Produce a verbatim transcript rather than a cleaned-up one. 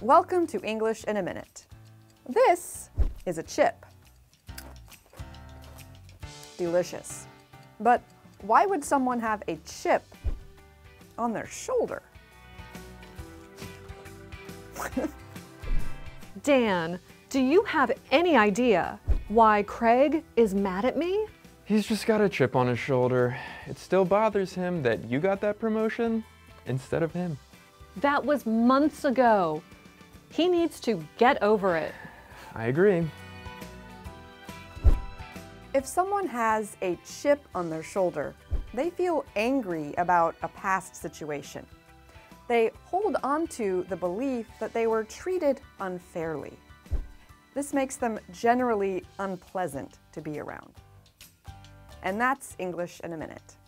Welcome to English in a Minute. This is a chip. Delicious. But why would someone have a chip on their shoulder? Dan, do you have any idea why Craig is mad at me? He's just got a chip on his shoulder. It still bothers him that you got that promotion instead of him. That was months ago. He needs to get over it. I agree. If someone has a chip on their shoulder, they feel angry about a past situation. They hold on to the belief that they were treated unfairly. This makes them generally unpleasant to be around. And that's English in a Minute.